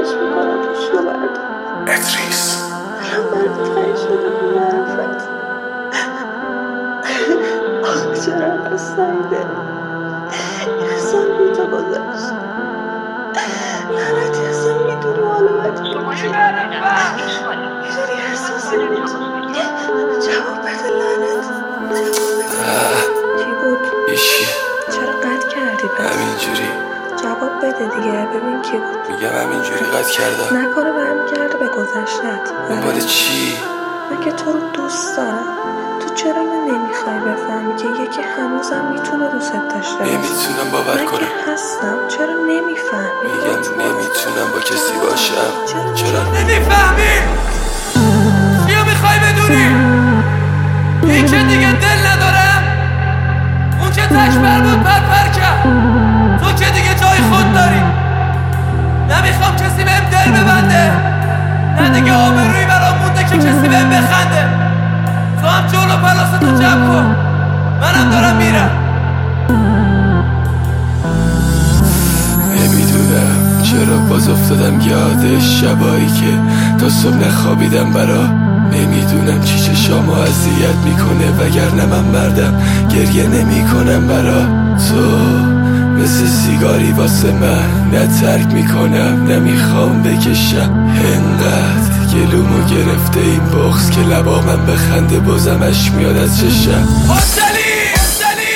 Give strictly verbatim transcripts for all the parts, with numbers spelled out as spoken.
خواهش میکنم پوشو بردار. ادریس من تایی شده بی معرفت. آخ چرا انقدر سعیده یه سال بی تو گذشت. لعنتی اصلا میدونی حالا باید میدونی احساسی میدونی. جواب بده لعنت. چی بود؟ ایشی چرا قطع کردی پس؟ همینجوری جواب بده دیگه ببین کی بود. میگم همینجوری قطع کردم. نکنه برمیگرده به گذشتت. دنبال چی؟ من که تو رو دوست دارم. تو چرا اینو نمیخوای بفهمی که یکی هنوزم میتونه دوست داشته باشه؟ نمیتونم باور من کنم. که هستم. چرا نمیفهمی؟ میگم نمیتونم با کسی باشم. چرا, چرا نمیفهمی؟ چیو میخوای بدونی؟ این که دیگه دل ندارم، اون که تش پر بود پر پر کرد، تو که دیگه جای خود داری. نمیخوام کسی بهم دل ببنده، نه دیگه آبرویی برام مونده که کسی بهم بخنده. تو هم جلو پلاستو جمع کن، منم دارم میرم. نمیدونم چرا باز افتادم یاد شبایی که تا صبح نخوابیدم برا. نمیدونم چی چشامو اذیت میکنه وگرنه من مردم گریه نمیکنم برا تو. مثل سیگاری واسه من نه ترک میکنم نمیخوام بکشم. انقدر گلومو گرفته این بغض که لبا من بخنده بازم اشک میاد از چشم. حسلی حسلی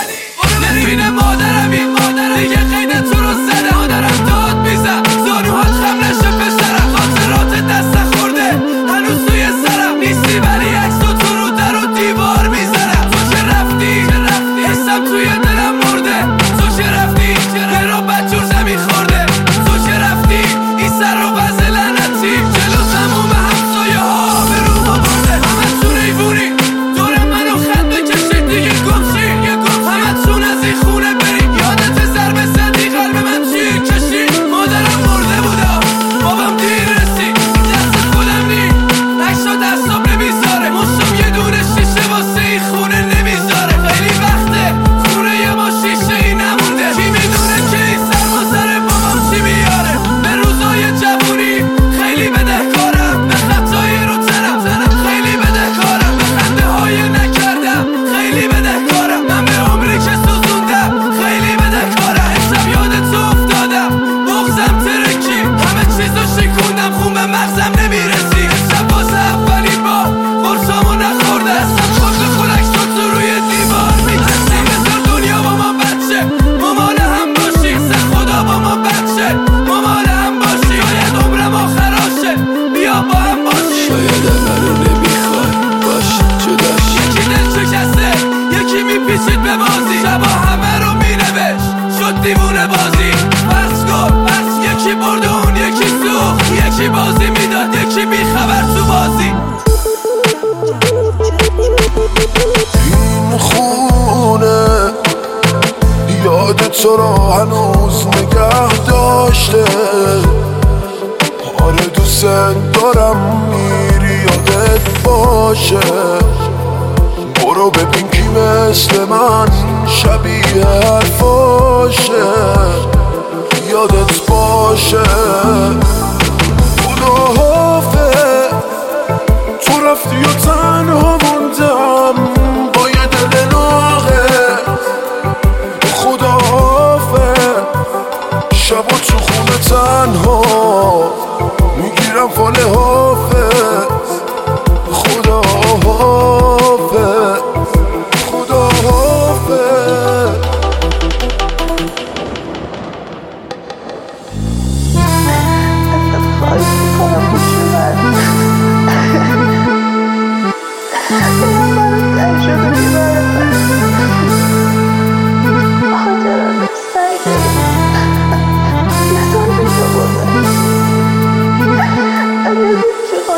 برو ببینه مادرم، این مادرم دیگه خیلی تو رو زده. مادرم داد میزم زانوهات خم نشه پسرم. خاطرات دست خورده هنوز توی سرم نیستی ولی عکس و تو رو در و دیوار میزنم. تو چه رفتی حسم توی دلم مرده. تو چه رفتی یه رو بدجور نمیخورده. تو چه رفتی این سر رو بز لعنتی جلو تموم همسایه ها به رو ما برده. همه تو ریوونی دور منو خط بکشید دیگه گمشی یه گم. همه تون از این خونه برید یادت ضربه زدی قلب من چی کشید. مادرم مرده بوده بابام دیر رسید دست خودم نی نشتا دستم نمیذاره. مشتم یه دونه شیشه واسه این خونه نمیذاره. خیلی وقته خونه یه ما شیشه ای نمونده. کی میدونه که این سرما سر بابام چی میاره. به روزای جوونی خیلی بدهکارم، به خطای رو تنم تنم خیلی بدهکارم. به خنده های نکردم خیلی بدهکارم. من به عمری که سوزوندم خیلی بدهکارم. امشب یاد تو افتادم بغزم ترکی همه چیزو شکوندم خون به مغزم نمیرسی. امشب باز اولین بار قرصامو نخورده هستم خود به خودک شد تو روی دیوار میترسی. بذار دنیا با ما بچه مامان هم باشی. سر خدا با ما بچه مامان هم باشی. شاید عمرم آخراشه بیا با هم باشی. شاید منو نمیخوای باش جداش. یکی دل شکسته یکی میپیچید به بازی. شبا همه رو مینوشت شد دیوونه بازی. بس کن بس یکی برد و اون یکی سوخت. یکی بازی میداد یکی بیخبر تو بازی. این خونه یاد تو را هنوز نگه داشته. آره دوست دارم میری یادت باشه. برو ببین کی مثل من شبیه حرفاشه. یادت باشه خدا حافظ تو رفتی و تنها موندم با یه دل ناقص. خدا حافظ شب و تو خونه تنها میگیرم فال حافظ. خدا حافظ خدا حافظ. خواهش میکنم پوشو بردار. من تایی شده بی معرفت. آخ چرا انقدر سعیده یه سال بی تو گذشت. اگه چی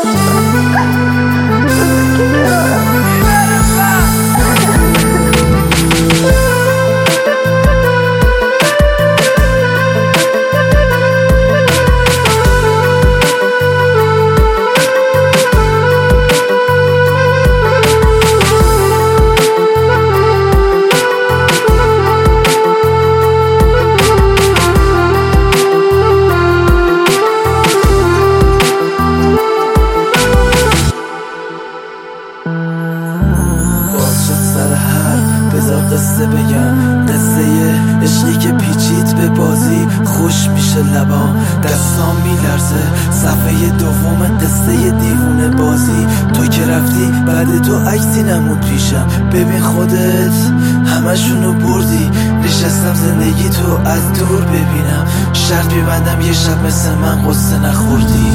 عشقی که پیچید به بازی خوش میشه لبام، دستام میلرزه صفحه دوم قصه دیوونه بازی. تو که رفتی بعد تو عکسی نمود پیشم، ببین خودت همشونو بردی. نشستم زندگی تو از دور ببینم، شرط بیبندم یه شب مثل من قصه نخوردی.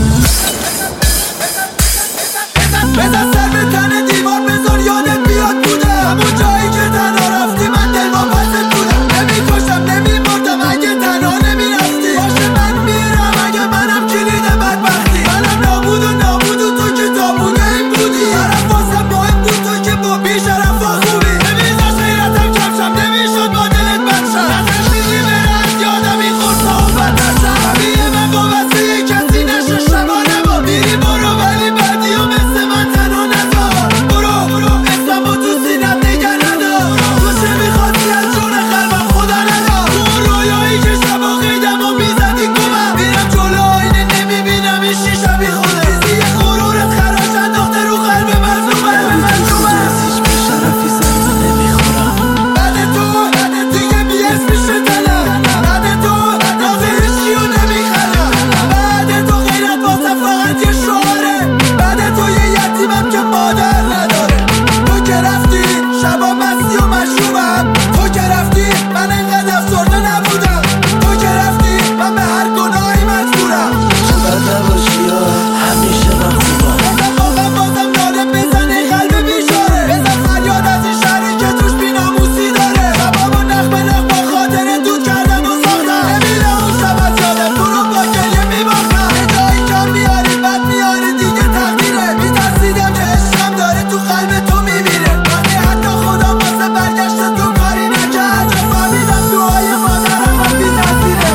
بزن سر به تن دیوار بذار یادت بیاد بوده همون جایی که تنها رفتی من دل با پست بودم. نمی کشم نمی مردم اگه تنها نمی رفتی، باشه من میرم اگه منم کلید بدبختی. منم نابود و نابود و تو که تابونه این بودی. طرف واسم مهم بود تو که با بیشرف و خوبی. نمیزاش غیرتم کمشم نمیشد با دلت بدشم، نزد چیزی برد یادم این خورسا و بدنشم. طبیعه من با وسیع کسی نشو شبانه با میری برو، ولی بعدی و مثل من تنها نزار. برو برو اسمم و تو سینم نگه ندار، تو چه میخواستی از جون قلبم خدا ندار. تو اون رویایی که شبا قیدم و میزدی گمم، میرم جلو آینه نمیبینم این شیشه بی خوده. چیزی غرورت خراش انداخته رو قلب مظلومه مظلومه. هیچ به شرفی زنده نمیخورم. بعد تو بعد دیگه بی اسم میشه دلم، بعد تو ناز هیچکیو نمیخرم. بعد تو غیرت واسه فقط یه شعاره، بعد تو یه یتیمم که مادر نداره. تو که رفتی شبا مستی و مشروبم، تو که رفتی من انقدر افسرده نبودم. تو که رفتی من به هر گناهی مجبورم. بد نباشی یا همیشه من خوبم. بزن واقعا بازم داره بزنه قلب بیشاره، بزن فریاد از این شهری که توش بیناموسی داره. شبامو نخ به نخ با خاطر دود کردم و ساختم، نمیره اون شب از یادم تو رو با گریه میباختم. یه جایی کم میاری بد میاری دیگه تقدیره، میترسیدم که عشقم داره تو قلب تو میمیره. وقتی حتی خدا واسه برگشت تو کاری نکرد، چون فهمیدم دعای مادرم هم بی تاثیره.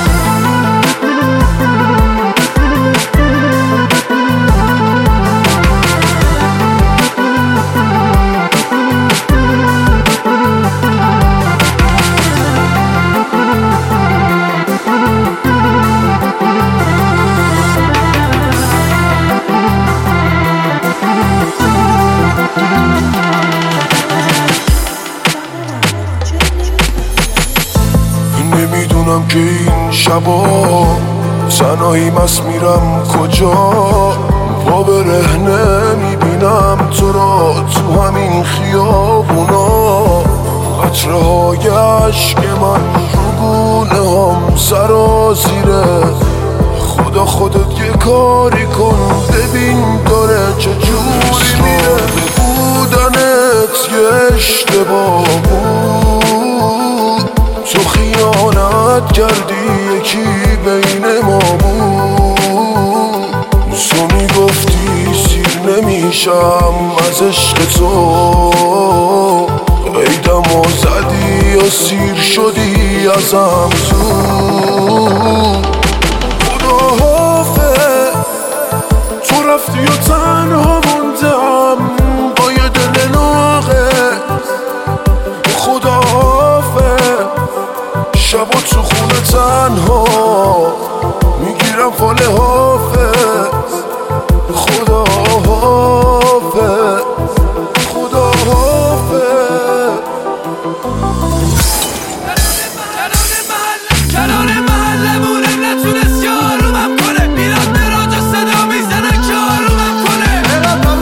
نمیدونم که این شبا تنهایی مست میرم کجا، پا برهنه میبینم تو را تو همین خیابونا. قطره های عشق من رو گونه هم سرازیره. خدا خودت یه کاری کن ببین داره چجوری میره. بودنت یه اشتباه بود، تو خیانت کردی یکی بین ما بود. تو میگفتی سیر نمیشم از عشق تو، قیدم و زدی و سیر شدی ازم زود. خدا حافظ تو رفتی و تنها موندم با یه دل ناقص. خدا حافظ شبا تو خونه تنها میگیرم فال حافظ. خدا حافظ خدا حافظ. کنار محلمونم نتونست یارومم کنه، میرم به راجع صدا میزنه که آرومم کنه. برم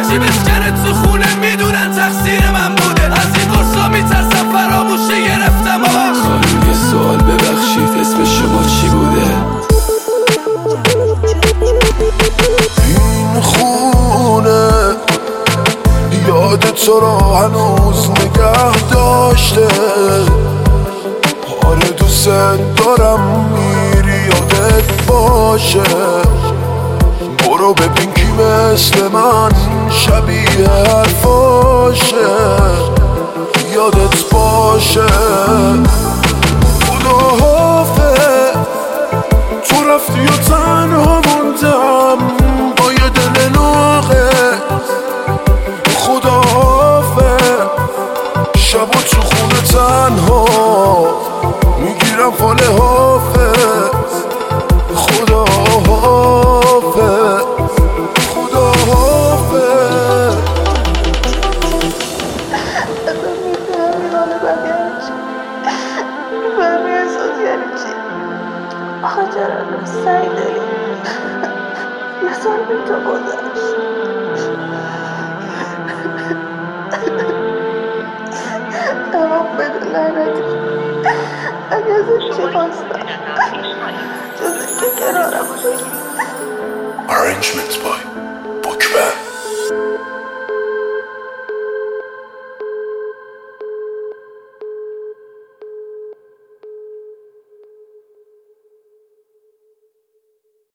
هرچی بشکنه تو خونه میدونن تقصیر من بوده. از این قرصا میترسم فراموشه گرفتم. خانم یه سوال ببخشید، اسم شما چی بوده؟ این خونه یاد تو را هنوز نگه داشته. آره دوست دارم میری یادت باشه. برو ببین کی مثل من شبیه حرفاشه. یادت باشه خدا حافظ. تو رفتی و تنها موندم با یه دل ناقص. خدا حافظ. شب و تو خونه تنها میگیرم فال حافظ. خدا حافظ. خدا حافظ. برمی احساس یعنی چی؟ آخه چرا سعی داری؟ یه سال بی تو گذشت. تمام بده لعنتی. اگه ازش چی خواستم جز اینکه کنارم باشی. Arrangement by Bookman.